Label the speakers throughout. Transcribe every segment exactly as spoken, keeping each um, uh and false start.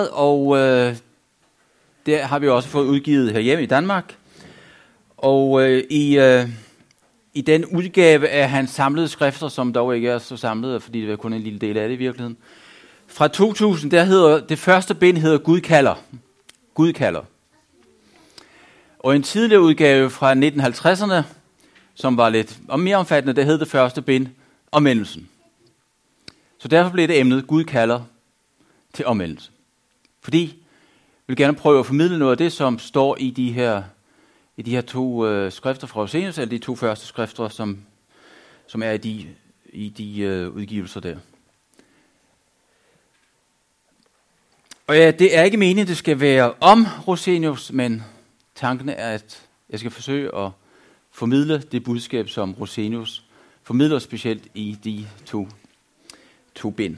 Speaker 1: Og øh, der har vi også fået udgivet herhjemme i Danmark. Og øh, i, øh, i den udgave af hans samlede skrifter, som dog ikke er så samlede, fordi det er kun en lille del af det i virkeligheden. Fra to tusind, der hedder det første bind hedder Gud kalder. Gud kalder. Og en tidligere udgave fra nitten halvtredserne, som var lidt mere omfattende, der hed det første bind Omvendelsen. Så derfor blev det emnet Gud kalder til omvendelse. Fordi jeg vil gerne prøve at formidle noget af det, som står i de her, i de her to øh, skrifter fra Rosenius, eller de to første skrifter, som, som er i de, i de øh, udgivelser der. Og ja, det er ikke meningen, det skal være om Rosenius, men tanken er, at jeg skal forsøge at formidle det budskab, som Rosenius formidler specielt i de to, to bind.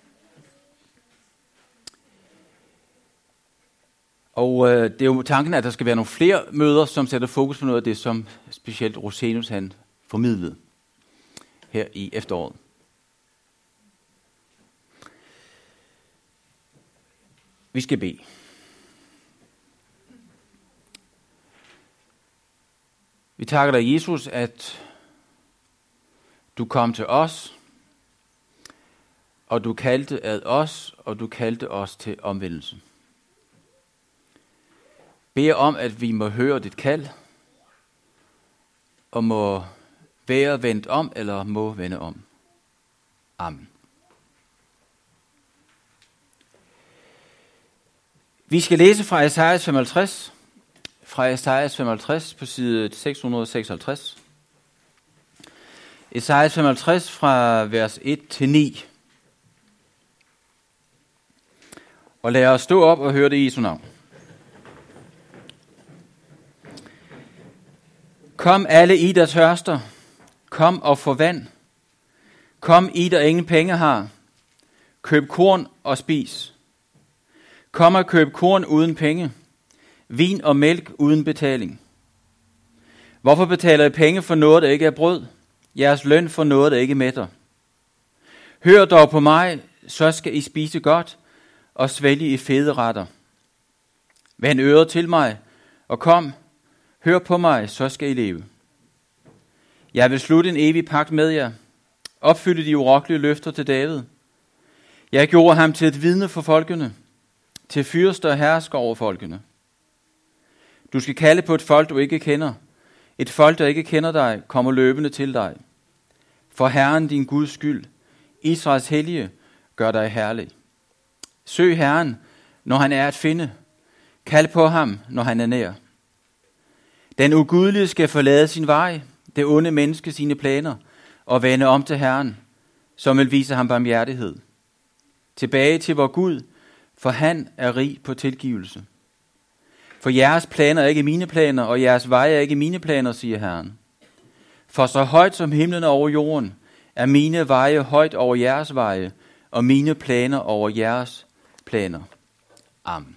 Speaker 1: Og øh, det er jo tanken, at der skal være nogle flere møder, som sætter fokus på noget af det, som specielt Rosenius han formidlede her i efteråret. Vi skal bede. Vi takker dig, Jesus, at du kom til os, og du kaldte ad os, og du kaldte os til omvendelse. Beder om, at vi må høre dit kald, og må være vendt om, eller må vende om. Amen. Vi skal læse fra Esajas femoghalvtreds, fra Esajas femoghalvtreds på side seks hundrede seksoghalvtreds. Esajas femoghalvtreds fra vers et til ni. Og lad os stå op og høre det i Jesu navn. Kom alle I, der tørster. Kom og få vand. Kom I, der ingen penge har. Køb korn og spis. Kom og køb korn uden penge. Vin og mælk uden betaling. Hvorfor betaler I penge for noget, der ikke er brød? Jeres løn for noget, der ikke mætter. Hør dog på mig, så skal I spise godt og svælge i fede retter. Vend øret til mig, og kom, hør på mig, så skal I leve. Jeg vil slutte en evig pagt med jer, opfylde de urokkelige løfter til David. Jeg gjorde ham til et vidne for folkene, til fyrste og hersker over folkene. Du skal kalde på et folk, du ikke kender. Et folk, der ikke kender dig, kommer løbende til dig. For Herren din Guds skyld, Israels hellige, gør dig herlig. Søg Herren, når han er at finde. Kald på ham, når han er nær. Den ugudelige skal forlade sin vej, det onde menneske sine planer, og vende om til Herren, som vil vise ham barmhjertighed. Tilbage til vor Gud, for han er rig på tilgivelse. For jeres planer er ikke mine planer, og jeres veje er ikke mine planer, siger Herren. For så højt som himlen over jorden, er mine veje højt over jeres veje, og mine planer over jeres planer. Amen.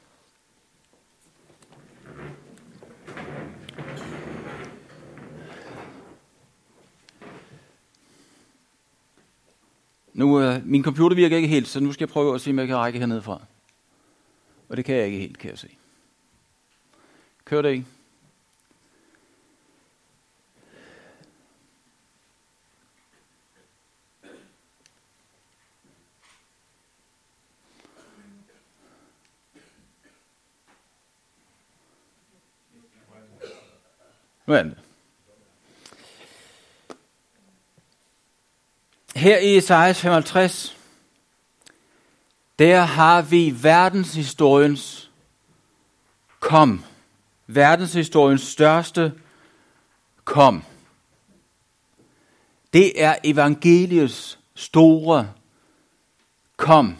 Speaker 1: Nu, øh, min computer virker ikke helt, så nu skal jeg prøve at se, om jeg kan række hernede fra. Og det kan jeg ikke helt, kan jeg se. Kører det ikke? Nu er det. Her i Esajas femoghalvtreds, der har vi verdenshistoriens kom. Verdenshistoriens største kom. Det er evangeliets store kom.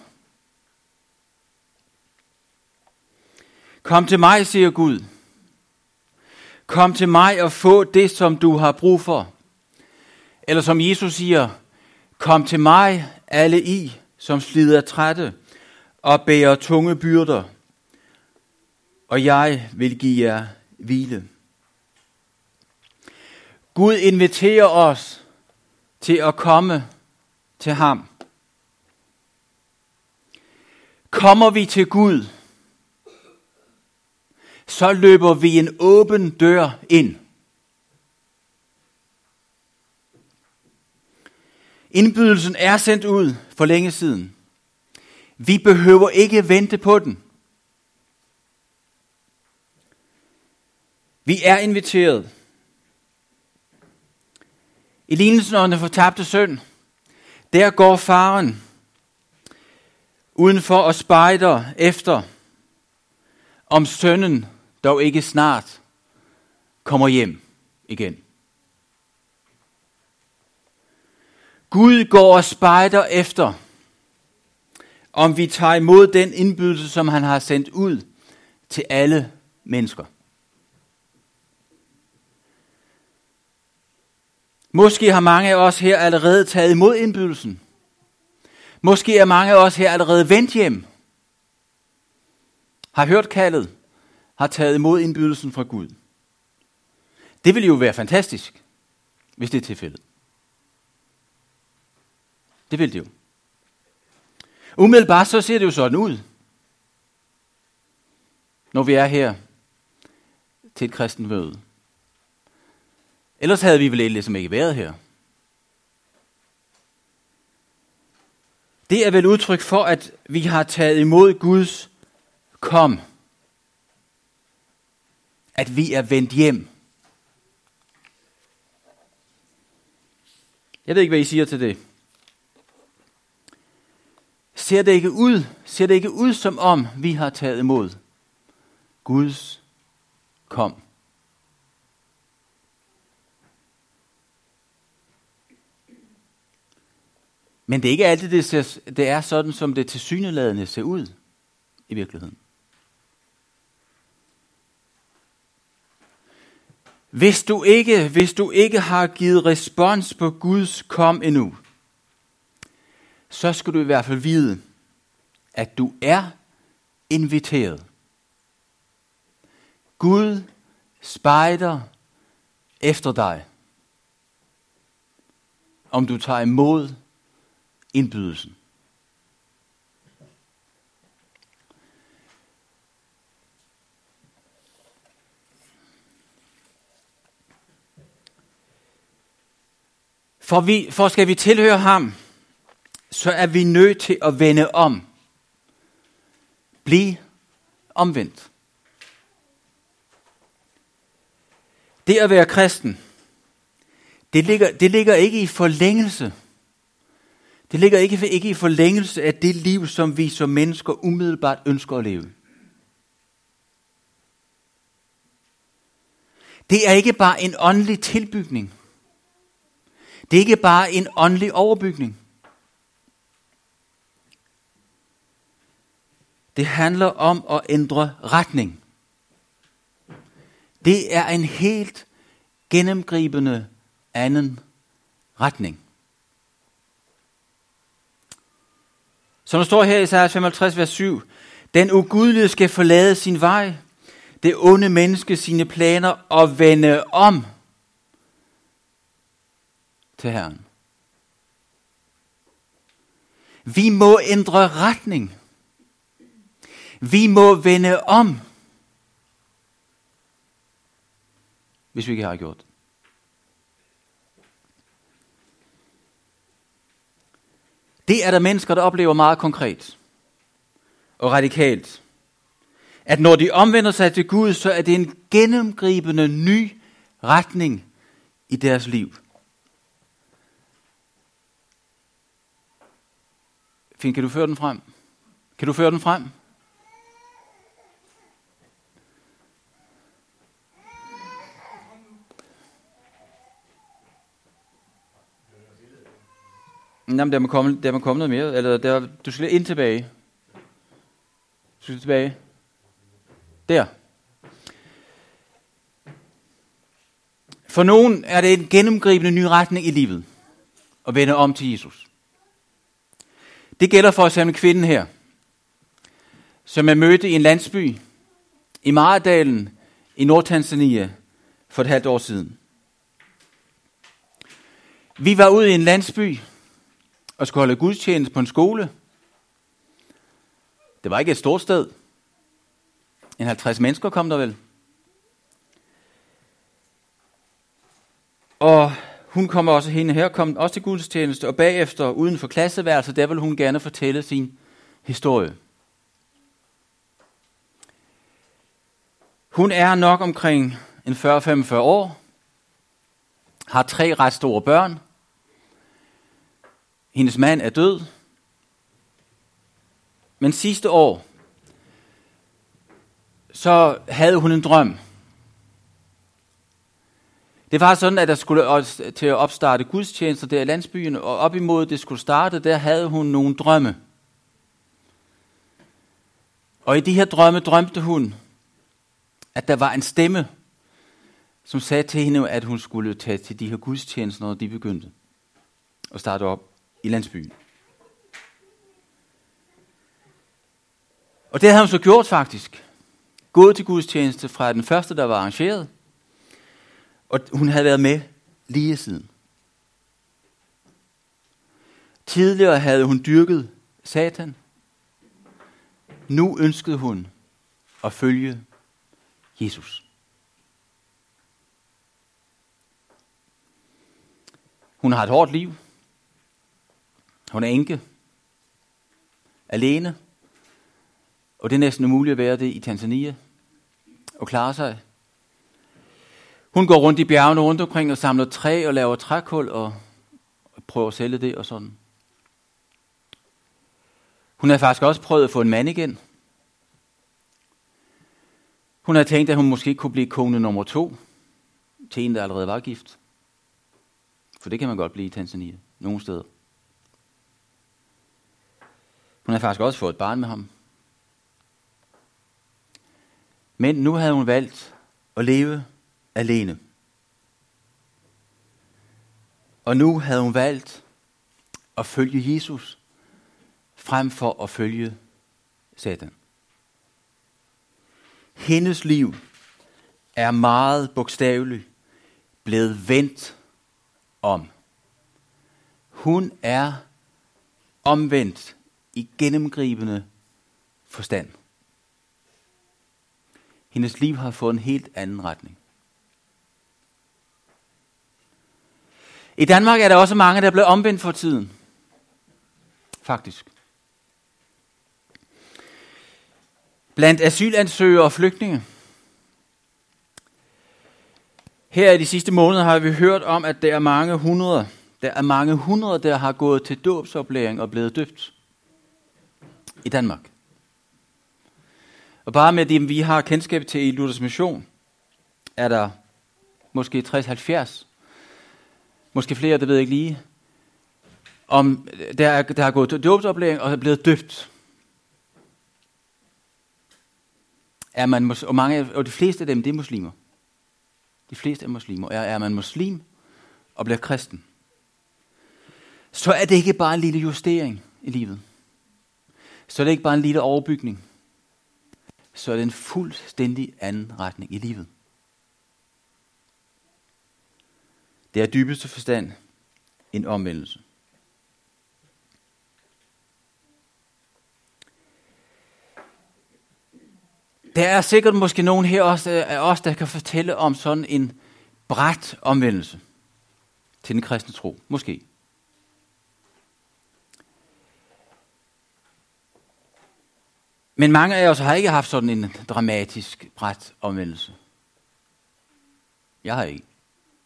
Speaker 1: Kom til mig, siger Gud. Kom til mig og få det, som du har brug for. Eller som Jesus siger, kom til mig, alle I, som slider trætte og bærer tunge byrder, og jeg vil give jer hvile. Gud inviterer os til at komme til ham. Kommer vi til Gud, så løber vi en åben dør ind. Indbydelsen er sendt ud for længe siden. Vi behøver ikke vente på den. Vi er inviteret. I lignelsen om den fortabte søn, der går faren udenfor og spejder efter, om sønnen dog ikke snart kommer hjem igen. Gud går og spejder efter, om vi tager imod den indbydelse, som han har sendt ud til alle mennesker. Måske har mange af os her allerede taget imod indbydelsen. Måske er mange af os her allerede vendt hjem. Har hørt kaldet. Har taget imod indbydelsen fra Gud. Det vil jo være fantastisk, hvis det er tilfældet. Det vil det jo. Umiddelbart så ser det jo sådan ud, når vi er her til et kristent møde. Ellers havde vi vel ligesom ikke været her. Det er vel udtryk for, at vi har taget imod Guds kom. At vi er vendt hjem. Jeg ved ikke, hvad I siger til det. Ser det ikke ud, ser det ikke ud som om, vi har taget imod Guds kom? Men det er ikke altid, det, ser, det er sådan, som det tilsyneladende ser ud i virkeligheden. Hvis du ikke, hvis du ikke har givet respons på Guds kom endnu, så skal du i hvert fald vide, at du er inviteret. Gud spejder efter dig, om du tager imod indbydelsen. For, vi, for skal vi tilhøre ham, så er vi nødt til at vende om. Bliv omvendt. Det at være kristen, det ligger, det ligger ikke i forlængelse. Det ligger ikke, ikke i forlængelse af det liv, som vi som mennesker umiddelbart ønsker at leve. Det er ikke bare en åndelig tilbygning. Det er ikke bare en åndelig overbygning. Det handler om at ændre retning. Det er en helt gennemgribende anden retning. Som der står her i Esajas femoghalvtreds, vers syv. Den ugudelige skal forlade sin vej, det onde menneske sine planer og vende om til Herren. Vi må ændre retning. Vi må vende om, hvis vi ikke har gjort det. Det er der mennesker, der oplever meget konkret og radikalt. At når de omvender sig til Gud, så er det en gennemgribende ny retning i deres liv. Fint, kan du føre den frem? Kan du føre den frem? Jamen, der må komme, der må komme noget mere. Eller der, du skal ind tilbage. Du skal tilbage. Der. For nogen er det en gennemgribende ny retning i livet. At vende om til Jesus. Det gælder for eksempel kvinden her, som jeg mødte i en landsby i Maradalen i Nordtanzania for et halvt år siden. Vi var ude i en landsby og skulle holde gudstjeneste på en skole. Det var ikke et stort sted. En halvtreds mennesker kom der vel. Og hun kommer også, hende her kom også til gudstjeneste, og bagefter uden for klasseværelset, der vil hun gerne fortælle sin historie. Hun er nok omkring en fyrre til femogfyrre år, har tre ret store børn. Hendes mand er død. Men sidste år, så havde hun en drøm. Det var sådan, at der skulle til at opstarte gudstjenester der i landsbyen, og op imod det skulle starte, der havde hun nogle drømme. Og i de her drømme drømte hun, at der var en stemme, som sagde til hende, at hun skulle tage til de her gudstjenester, når de begyndte at starte op i landsbyen. Og det havde hun så gjort faktisk. Gået til gudstjeneste fra den første, der var arrangeret. Og hun havde været med lige siden. Tidligere havde hun dyrket Satan. Nu ønskede hun at følge Jesus. Hun har et hårdt liv. Hun er enke. Alene. Og det er næsten umuligt at være det i Tanzania. Og klare sig. Hun går rundt i bjergene rundt omkring og samler træ og laver trækul og prøver at sælge det og sådan. Hun har faktisk også prøvet at få en mand igen. Hun har tænkt, at hun måske kunne blive kone nummer to til en, der allerede var gift. For det kan man godt blive i Tanzania, nogle steder. Hun har faktisk også fået et barn med ham. Men nu havde hun valgt at leve alene. Og nu havde hun valgt at følge Jesus, frem for at følge Satan. Hendes liv er meget bogstaveligt blevet vendt om. Hun er omvendt i gennemgribende forstand. Hendes liv har fået en helt anden retning. I Danmark er der også mange, der er blevet omvendt for tiden. Faktisk. Blandt asylansøgere og flygtninge. Her i de sidste måneder har vi hørt om, at der er mange hundrede, der er mange hundrede, der har gået til dåbsoplæring og blevet døbt i Danmark. Og bare med det, vi har kendskab til i Luthers Mission, er der måske tres til halvfjerds, måske flere, det ved jeg ikke lige, om der, er, der har gået til dåbsoplæring og er blevet døbt. Er man, og, mange, og de fleste af dem, det er muslimer. De fleste er muslimer. Er, er man muslim og bliver kristen, så er det ikke bare en lille justering i livet. Så er det ikke bare en lille overbygning. Så er det en fuldstændig anden retning i livet. Det er dybeste forstand en omvendelse. Der er sikkert måske nogen her også af os, der kan fortælle om sådan en brat omvendelse til den kristne tro. Måske. Men mange af os har ikke haft sådan en dramatisk brat omvendelse. Jeg har ikke.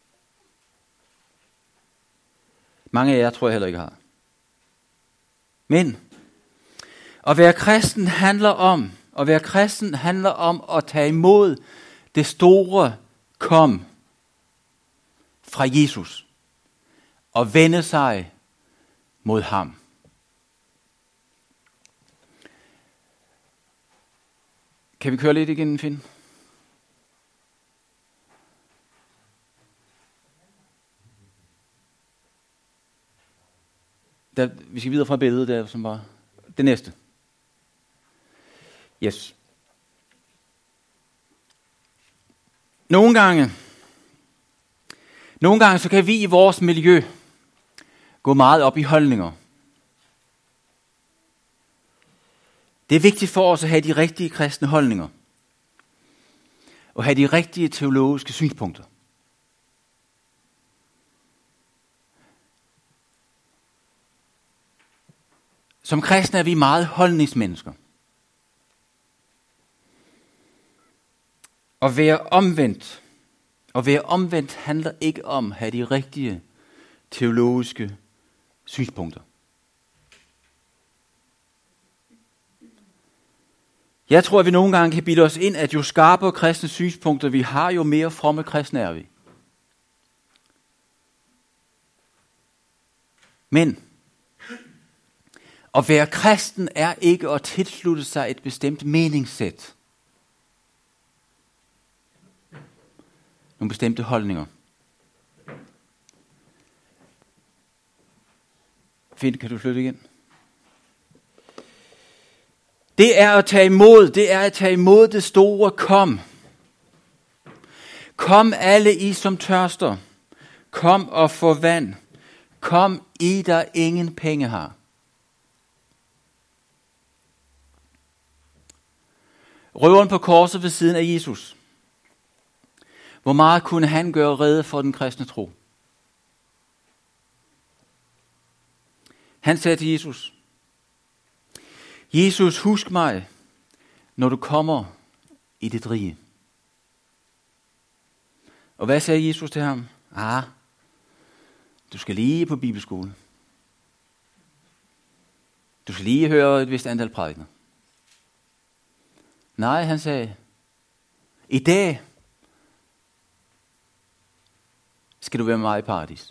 Speaker 1: Mange af jer tror jeg heller ikke har. Men at være kristen handler om, at være kristen handler om at tage imod det store kom fra Jesus og vende sig mod ham. Kan vi køre lidt igen, Finn? Der, vi skal videre fra billedet der, som var det næste. Yes. Nogle gange, nogle gange så kan vi i vores miljø gå meget op i holdninger. Det er vigtigt for os at have de rigtige kristne holdninger. Og have de rigtige teologiske synspunkter. Som kristne er vi meget holdningsmennesker. At være omvendt. At være omvendt handler ikke om at have de rigtige teologiske synspunkter. Jeg tror, at vi nogle gange kan bilde os ind, at jo skarpere kristne synspunkter vi har, jo mere fromme kristne er vi. Men at være kristen er ikke at tilslutte sig et bestemt meningssæt. Nogle bestemte holdninger. Fint, kan du flytte igen? Det er at tage imod, det er at tage imod det store kom. Kom alle I som tørster. Kom og få vand. Kom I, der ingen penge har. Røveren på korset ved siden af Jesus. Hvor meget kunne han gøre rede for den kristne tro? Han sagde til Jesus, Jesus, husk mig, når du kommer i dit rige. Og hvad sagde Jesus til ham? Ah, du skal lige på bibelskole. Du skal lige høre et vist antal prædikener. Nej, han sagde, i dag skal du være med mig i paradis.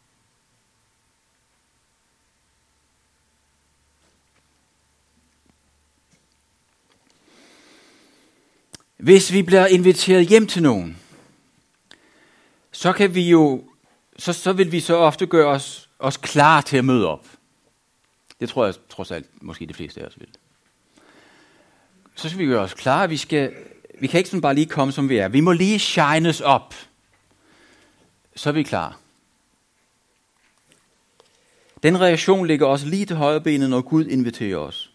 Speaker 1: Hvis vi bliver inviteret hjem til nogen, så kan vi jo, så, så vil vi så ofte gøre os, os klar til at møde op. Det tror jeg trods alt, måske de fleste af os vil. Så skal vi gøre os klar, vi skal, vi kan ikke sådan bare lige komme som vi er. Vi må lige shines op. Så er vi klar. Den reaktion ligger også lige til højre benet, når Gud inviterer os.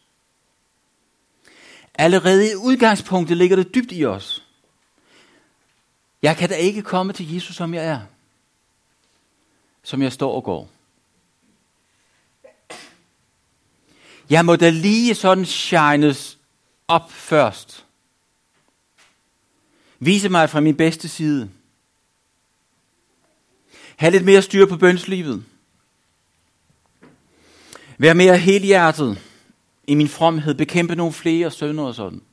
Speaker 1: Allerede i udgangspunktet ligger det dybt i os. Jeg kan da ikke komme til Jesus, som jeg er. Som jeg står og går. Jeg må da lige sådan shines op først. Vise mig fra min bedste side. Ha' lidt mere styr på bønslivet. Vær mere helhjertet i min fromhed. Bekæmpe nogle flere sønder og sådan.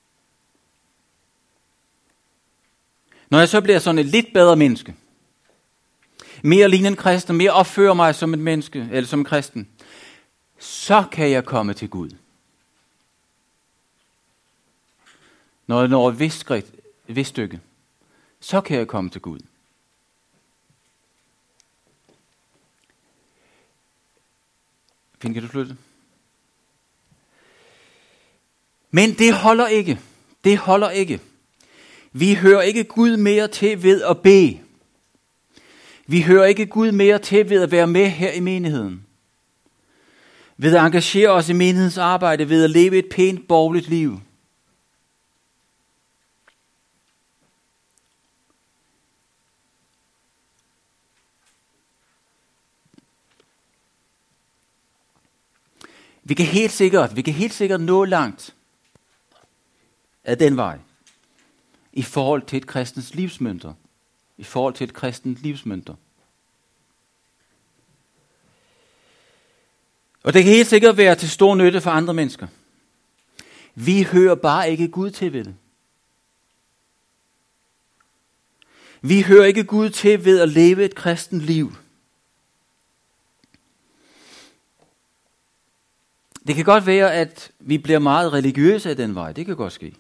Speaker 1: Når jeg så bliver sådan et lidt bedre menneske, mere lignende en kristen, mere opfører mig som et menneske, eller som en kristen, så kan jeg komme til Gud. Når jeg når et vist skridt, et vist stykke, så kan jeg komme til Gud. Fint, kan du flytte? Men det holder ikke. Det holder ikke. Vi hører ikke Gud mere til ved at bede. Vi hører ikke Gud mere til ved at være med her i menigheden. Ved at engagere os i menighedens arbejde, ved at leve et pænt borgerligt liv. Vi kan helt sikkert, vi kan helt sikkert nå langt af den vej i forhold til et kristens livsmønter. I forhold til et kristent livsmønter. Og det kan helt sikkert være til stor nytte for andre mennesker. Vi hører bare ikke Gud til ved det. Vi hører ikke Gud til ved at leve et kristent liv. Det kan godt være, at vi bliver meget religiøse af den vej. Det kan godt ske.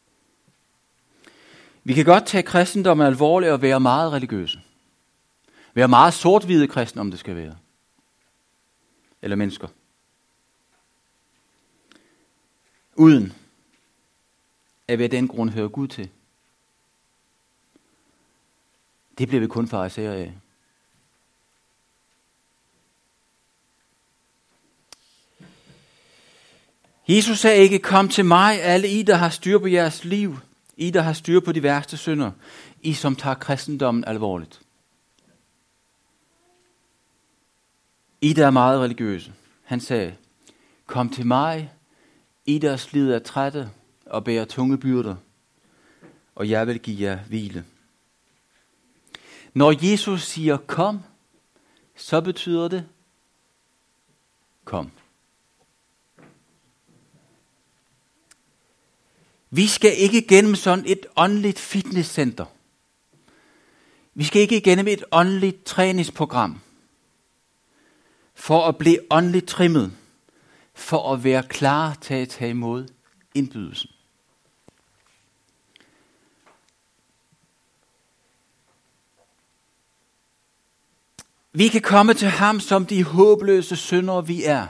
Speaker 1: Vi kan godt tage kristendommen alvorligt og være meget religiøse. Være meget sort-hvide kristne, om det skal være. Eller mennesker. Uden at vi af den grund hører Gud til. Det bliver vi kun farisæer af. Jesus sagde ikke, kom til mig, alle I, der har styr på jeres liv. I, der har styr på de værste synder. I, som tager kristendommen alvorligt. I, der er meget religiøse. Han sagde, kom til mig, I, der slider af trætte og bærer tunge byrder, og jeg vil give jer hvile. Når Jesus siger kom, så betyder det kom. Vi skal ikke gennem sådan et åndeligt fitnesscenter. Vi skal ikke igennem et åndeligt træningsprogram for at blive åndeligt trimmet, for at være klar til at tage imod indbydelsen. Vi kan komme til ham som de håbløse syndere vi er.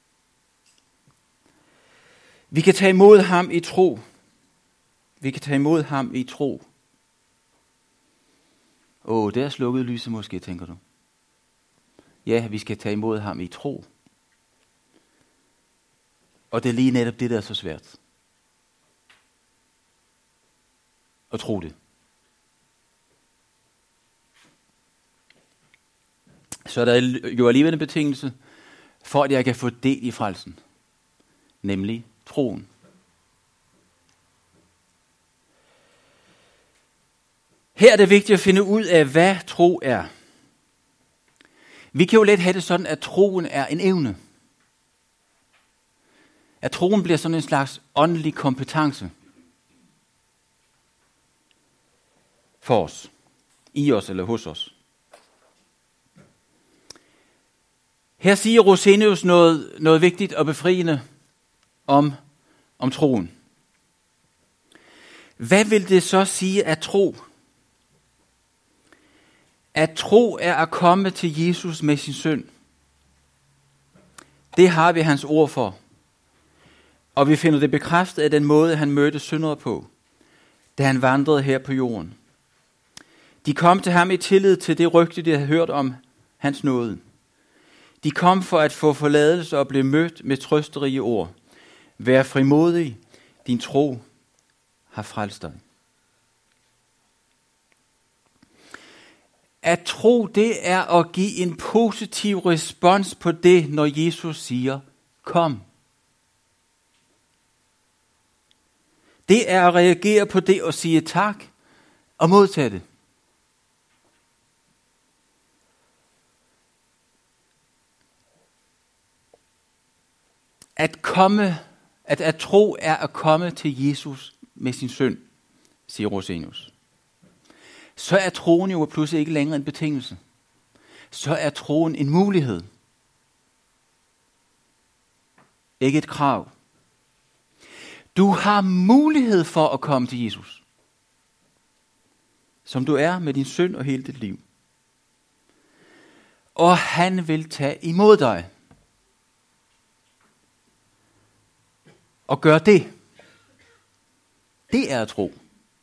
Speaker 1: Vi kan tage imod ham i tro. Vi kan tage imod ham i tro. Åh, oh, der er slukket lyset måske, tænker du. Ja, vi skal tage imod ham i tro. Og det er lige netop det, der er så svært. At tro det. Så er der jo alligevel en betingelse for, at jeg kan få del i frelsen. Nemlig troen. Her er det vigtigt at finde ud af, hvad tro er. Vi kan jo let have det sådan, at troen er en evne. At troen bliver sådan en slags åndelig kompetence for os, i os eller hos os. Her siger Rosenius noget, noget vigtigt og befriende om, om troen. Hvad vil det så sige at tro? At tro er at komme til Jesus med sin synd. Det har vi hans ord for. Og vi finder det bekræftet af den måde, han mødte syndere på, da han vandrede her på jorden. De kom til ham i tillid til det rygte, de havde hørt om hans nåde. De kom for at få forladelse og blive mødt med trøsterige ord. Vær frimodig, din tro har frelst dig. At tro, det er at give en positiv respons på det, når Jesus siger, kom. Det er at reagere på det og sige tak og modtage det. At komme, at, at tro er at komme til Jesus med sin synd, siger Rosenius. Så er troen jo pludselig ikke længere en betingelse. Så er troen en mulighed. Ikke et krav. Du har mulighed for at komme til Jesus. Som du er med din synd og hele dit liv. Og han vil tage imod dig. Og gør det. Det er at tro.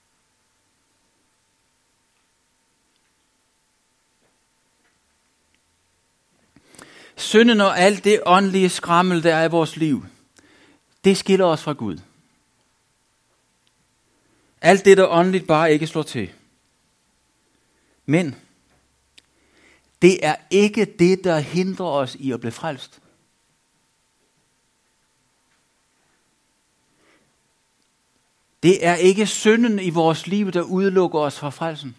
Speaker 1: Synden og alt det åndelige skrammel, der er i vores liv, det skiller os fra Gud. Alt det, der åndeligt bare ikke slår til. Men det er ikke det, der hindrer os i at blive frelst. Det er ikke synden i vores liv, der udelukker os fra frelsen.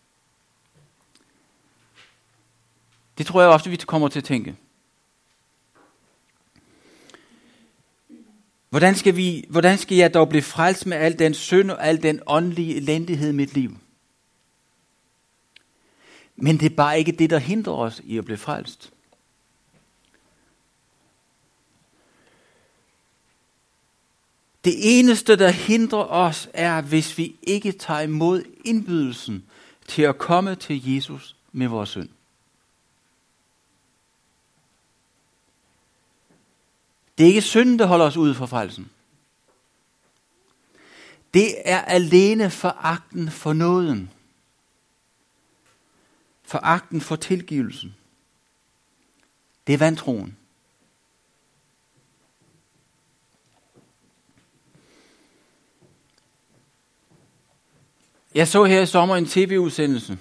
Speaker 1: Det tror jeg ofte, vi kommer til at tænke. Hvordan skal, vi, hvordan skal jeg dog blive frelst med al den synd og al den åndelige elendighed i mit liv? Men det er bare ikke det, der hindrer os i at blive frelst. Det eneste, der hindrer os, er, hvis vi ikke tager imod indbydelsen til at komme til Jesus med vores synd. Det er ikke synden, der holder os ude fra frelsen. Det er alene foragten for nåden. Foragten for tilgivelsen. Det er vantroen. Jeg så her i sommer en tv-udsendelse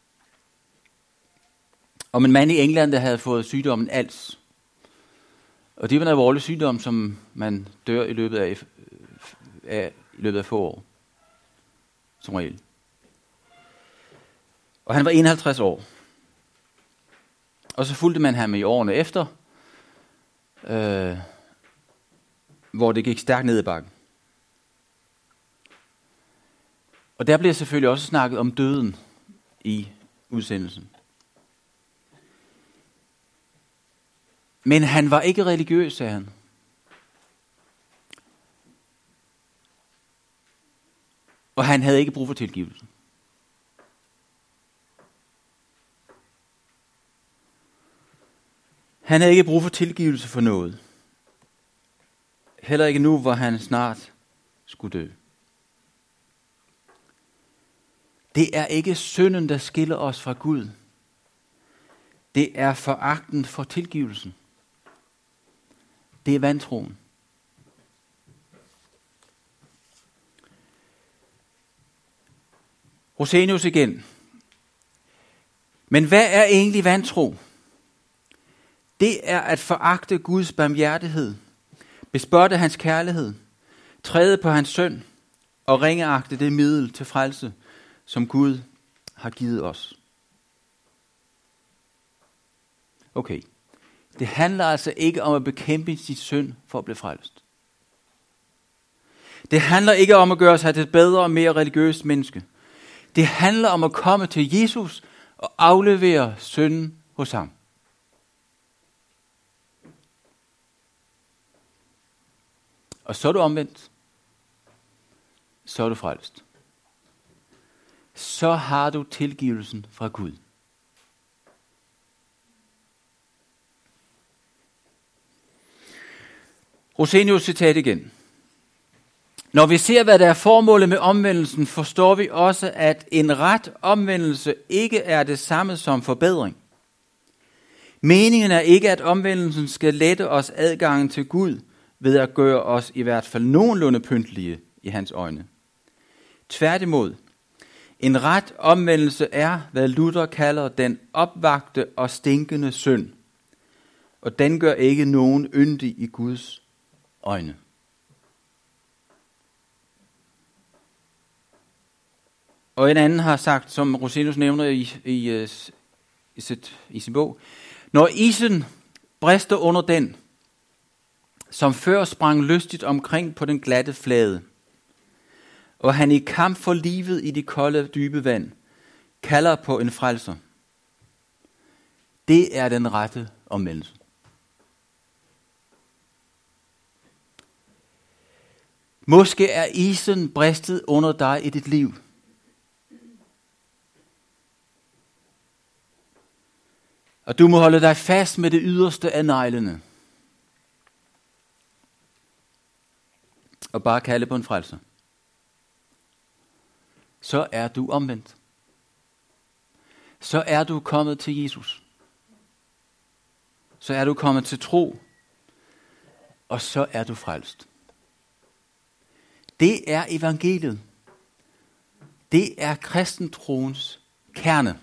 Speaker 1: om en mand i England, der havde fået sygdommen als. Og det var en alvorlig sygdom, som man dør i løbet af, af, i løbet af få år. Som regel. Og han var enoghalvtreds år. Og så fulgte man ham i årene efter, øh, hvor det gik stærkt ned ad bakken. Og der bliver selvfølgelig også snakket om døden i udsendelsen. Men han var ikke religiøs, sagde han. Og han havde ikke brug for tilgivelse. Han havde ikke brug for tilgivelse for noget. Heller ikke nu, hvor han snart skulle dø. Det er ikke synden, der skiller os fra Gud. Det er foragten for tilgivelsen. Det er vantroen. Rosenius igen. Men hvad er egentlig vantro? Det er at foragte Guds barmhjertighed, bespotte hans kærlighed, træde på hans søn og ringeagte det middel til frelse, som Gud har givet os. Okay. Det handler altså ikke om at bekæmpe sit synd for at blive frelst. Det handler ikke om at gøre sig til et bedre og mere religiøst menneske. Det handler om at komme til Jesus og aflevere synden hos ham. Og så er du omvendt. Så er du frelst. Så har du tilgivelsen fra Gud. Rosenius citat igen. Når vi ser, hvad der er formålet med omvendelsen, forstår vi også, at en ret omvendelse ikke er det samme som forbedring. Meningen er ikke, at omvendelsen skal lette os adgangen til Gud, ved at gøre os i hvert fald nogenlunde pyntelige i hans øjne. Tværtimod, en ret omvendelse er, hvad Luther kalder den opvagte og stinkende synd, og den gør ikke nogen yndig i Guds øjne. Og en anden har sagt, som Rosenius nævner i, i, i, sit, i sin bog, når isen brister under den, som før sprang lystigt omkring på den glatte flade, og han i kamp for livet i de kolde, dybe vand, kalder på en frelser. Det er den rette omvendelse. Måske er isen bristet under dig i dit liv. Og du må holde dig fast med det yderste af neglene. Og bare kalde på en frelser. Så er du omvendt. Så er du kommet til Jesus. Så er du kommet til tro. Og så er du frelst. Det er evangeliet. Det er kristentroens kerne.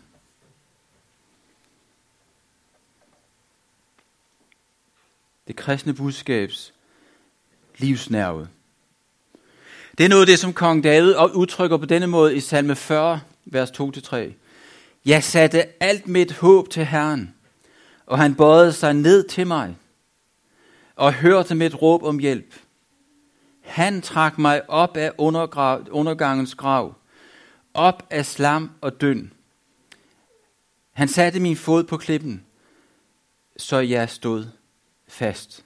Speaker 1: Det kristne budskabs livsnerve. Det er noget af det, som kong David udtrykker på denne måde i salme fyrre, vers to til tre. Jeg satte alt mit håb til Herren, og han bøjede sig ned til mig, og hørte mit råb om hjælp. Han trak mig op af undergangens grav, op af slam og døn. Han satte min fod på klippen, så jeg stod fast.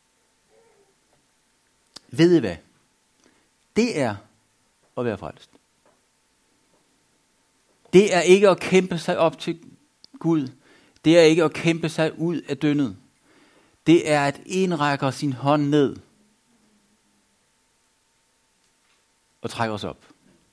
Speaker 1: Ved I hvad? Det er at være frelst. Det er ikke at kæmpe sig op til Gud. Det er ikke at kæmpe sig ud af dønnet. Det er at indrække sin hånd ned og trække os op.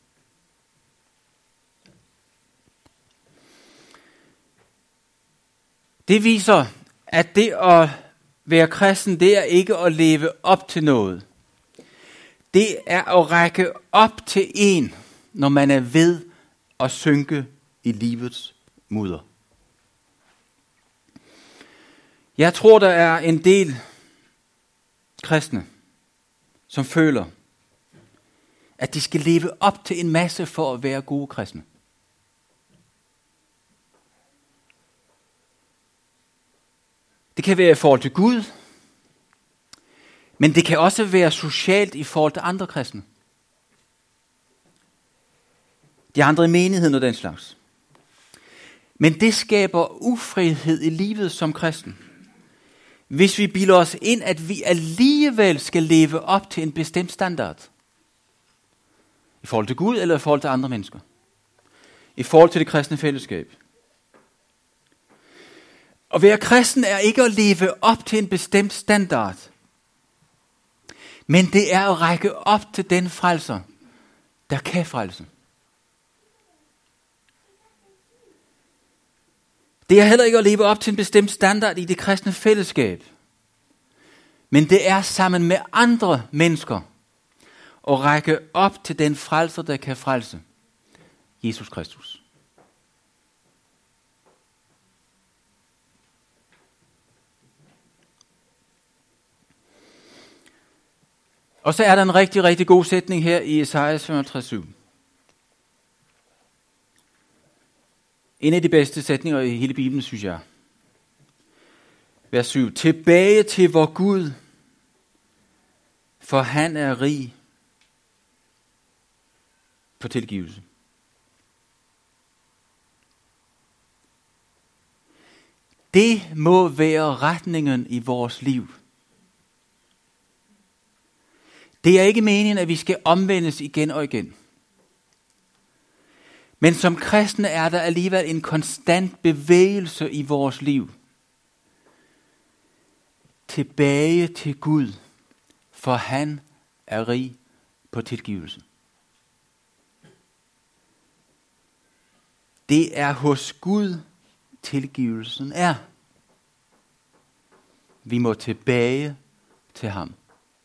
Speaker 1: Det viser, at det at være kristen, det er ikke at leve op til noget. Det er at række op til en, når man er ved at synke i livets mudder. Jeg tror, der er en del kristne, som føler, at de skal leve op til en masse for at være gode kristne. Det kan være i forhold til Gud, men det kan også være socialt i forhold til andre kristne. De andre i menigheden og den slags. Men det skaber ufrihed i livet som kristen. Hvis vi bilder os ind, at vi alligevel skal leve op til en bestemt standard. I forhold til Gud eller i forhold til andre mennesker. I forhold til det kristne fællesskab. At være kristen er ikke at leve op til en bestemt standard. Men det er at række op til den frelser, der kan frelse. Det er heller ikke at leve op til en bestemt standard i det kristne fællesskab. Men det er sammen med andre mennesker at række op til den frelser, der kan frelse. Jesus Kristus. Og så er der en rigtig, rigtig god sætning her i Esajas femoghalvtreds syv. En af de bedste sætninger i hele Bibelen, synes jeg. Vers syv. Tilbage til vor Gud, for han er rig på tilgivelse. Det må være retningen i vores liv. Det er ikke meningen, at vi skal omvendes igen og igen. Men som kristne er der alligevel en konstant bevægelse i vores liv. Tilbage til Gud, for han er rig på tilgivelse. Det er hos Gud, tilgivelsen er. Vi må tilbage til ham.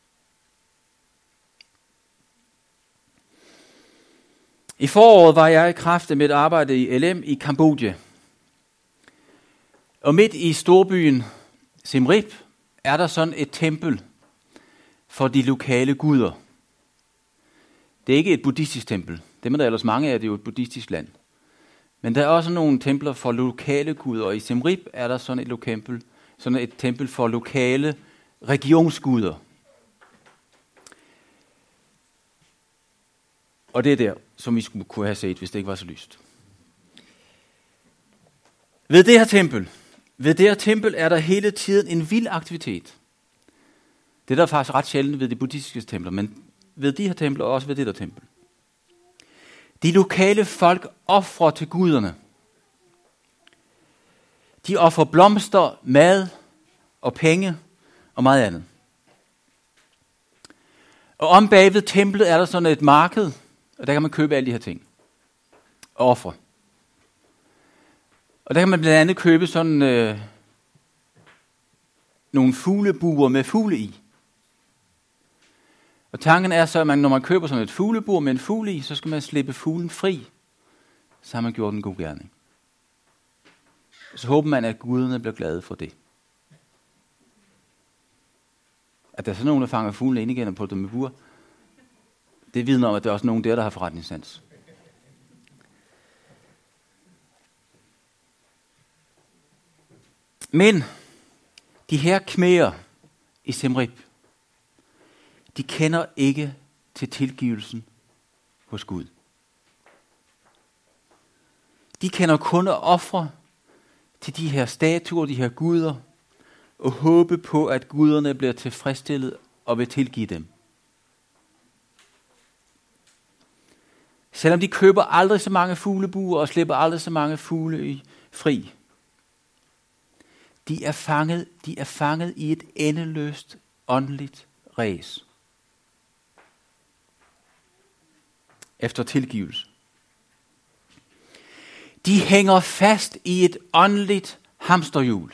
Speaker 1: I foråret var jeg i kraft med et arbejde i L M i Kambodja. Og midt i storbyen Siem Reap er der sådan et tempel for de lokale guder. Det er ikke et buddhistisk tempel. Det er der ellers mange af, det er jo et buddhistisk land. Men der er også nogle templer for lokale guder, og i Siem Reap er der sådan et, lokempel, sådan et tempel for lokale regionsguder. Og det er der, som vi skulle kunne have set, hvis det ikke var så lyst. Ved det her tempel, ved det her tempel er der hele tiden en vild aktivitet. Det er der faktisk ret sjældent ved de buddhistiske templer, men ved de her templer og også ved det der tempel. De lokale folk ofrer til guderne. De ofrer blomster, mad og penge og meget andet. Og om bagved templet er der sådan et marked, og der kan man købe alle de her ting. Og ofre. Og der kan man blandt andet købe sådan øh, nogle fuglebuer med fugle i. Og tanken er så, at man, når man køber sådan et fuglebur med en fugle i, så skal man slippe fuglen fri. Så har man gjort en god gerning. Så håber man, at guderne bliver glade for det. At der er sådan nogen, der fanger fuglene ind igen og putter dem med bur, det vidner om, at der er også nogen der, der har forretningssans. Men de her khmerer i Siem Reap, de kender ikke til tilgivelsen hos Gud. De kender kun at ofre til de her statuer, de her guder, og håbe på, at guderne bliver tilfredsstillet og vil tilgive dem. Selvom de køber aldrig så mange fuglebuer og slipper aldrig så mange fugle i fri. De er fanget, de er fanget i et endeløst åndeligt ræs. Efter tilgivelse. De hænger fast i et åndeligt hamsterhjul.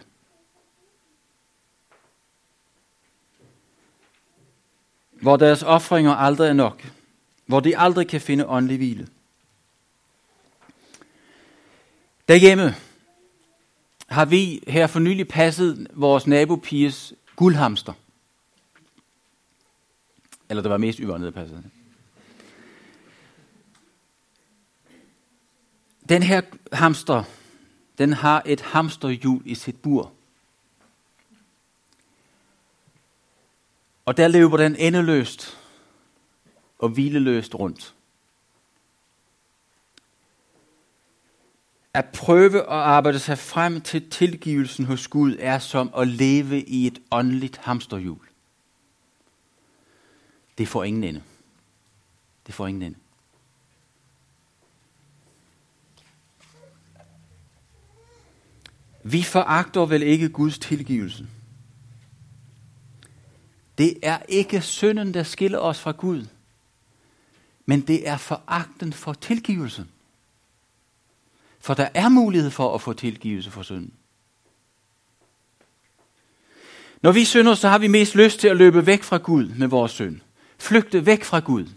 Speaker 1: Hvor deres ofringer aldrig er nok. Hvor de aldrig kan finde åndelig hvile. Derhjemme har vi her for nylig passet vores nabopiges guldhamster. Eller det var mest Yvonne, der passede. Den her hamster, den har et hamsterhjul i sit bur. Og der løber den endeløst og hvileløst rundt. At prøve at arbejde sig frem til tilgivelsen hos Gud er som at leve i et åndeligt hamsterhjul. Det får ingen ende. Det får ingen ende. Vi foragter vel ikke Guds tilgivelse. Det er ikke synden, der skiller os fra Gud, men det er foragten for tilgivelse. For der er mulighed for at få tilgivelse for synden. Når vi synder, så har vi mest lyst til at løbe væk fra Gud med vores synd. Flygte væk fra Gud.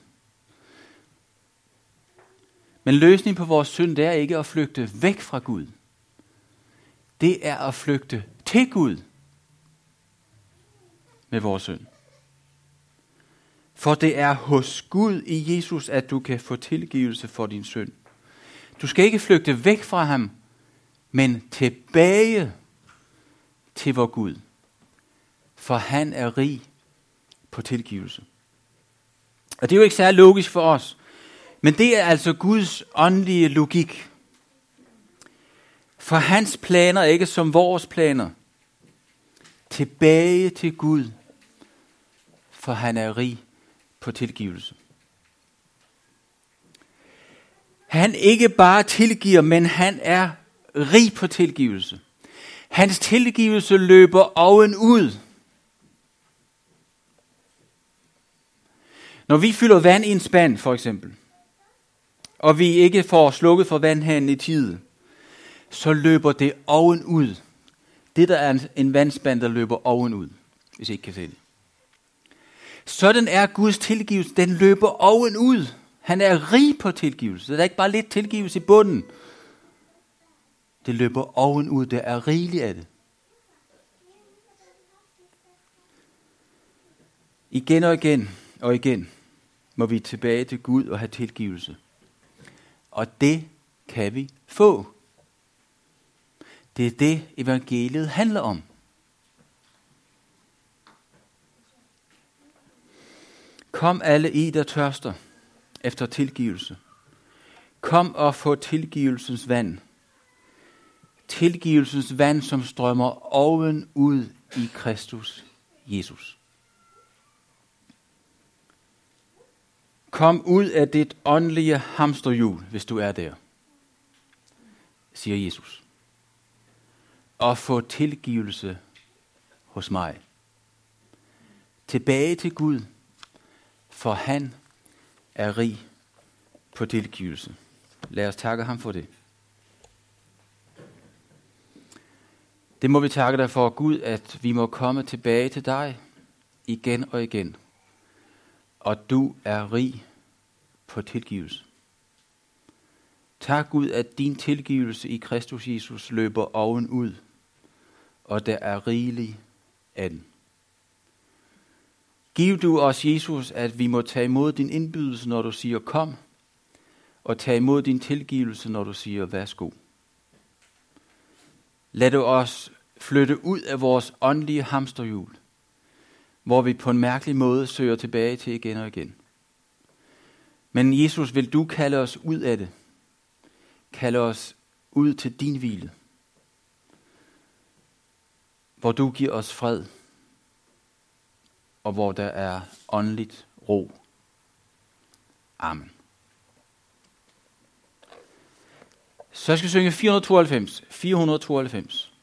Speaker 1: Men løsningen på vores synd, det er ikke at flygte væk fra Gud. Det er at flygte til Gud med vores synd. For det er hos Gud i Jesus, at du kan få tilgivelse for din synd. Du skal ikke flygte væk fra ham, men tilbage til vor Gud. For han er rig på tilgivelse. Og det er jo ikke særlig logisk for os, men det er altså Guds åndelige logik. For hans planer er ikke som vores planer. Tilbage til Gud, for han er rig på tilgivelse. Han ikke bare tilgiver, men han er rig på tilgivelse. Hans tilgivelse løber oven ud. Når vi fylder vand i en spand, for eksempel, og vi ikke får slukket for vandhanen i tide, så løber det oven ud. Det der er en vandspand, der løber oven ud, hvis I ikke kan se det. Sådan er Guds tilgivelse, den løber oven ud. Han er rig på tilgivelse. Der er ikke bare lidt tilgivelse i bunden. Det løber oven ud, der er rigeligt af det. Igen og igen og igen må vi tilbage til Gud og have tilgivelse. Og det kan vi få. Det er det, evangeliet handler om. Kom alle I, der tørster efter tilgivelse. Kom og få tilgivelsens vand. Tilgivelsens vand, som strømmer oven ud i Kristus Jesus. Kom ud af dit åndelige hamsterhjul, hvis du er der, siger Jesus. Og få tilgivelse hos mig. Tilbage til Gud, for han er rig på tilgivelse. Lad os takke ham for det. Det må vi takke dig for, Gud, at vi må komme tilbage til dig igen og igen. Og du er rig på tilgivelse. Tak, Gud, at din tilgivelse i Kristus Jesus løber oven ud, og der er rigelig af den. Giv du os, Jesus, at vi må tage imod din indbydelse, når du siger kom, og tage imod din tilgivelse, når du siger værsgo. Lad du os flytte ud af vores åndelige hamsterhjul, hvor vi på en mærkelig måde søger tilbage til igen og igen. Men Jesus, vil du kalde os ud af det? Kalde os ud til din hvile, hvor du giver os fred, og hvor der er åndeligt ro. Amen. Så jeg skal synge fire hundrede tooghalvfems. fire hundrede tooghalvfems.